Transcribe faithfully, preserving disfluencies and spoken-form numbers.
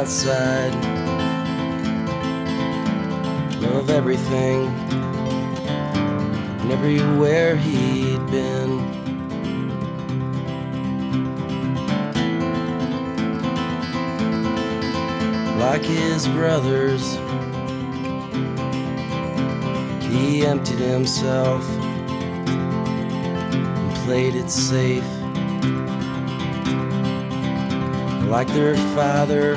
outside of everything and everywhere he'd been. Like his brothers, he emptied himself and played it safe. Like their father,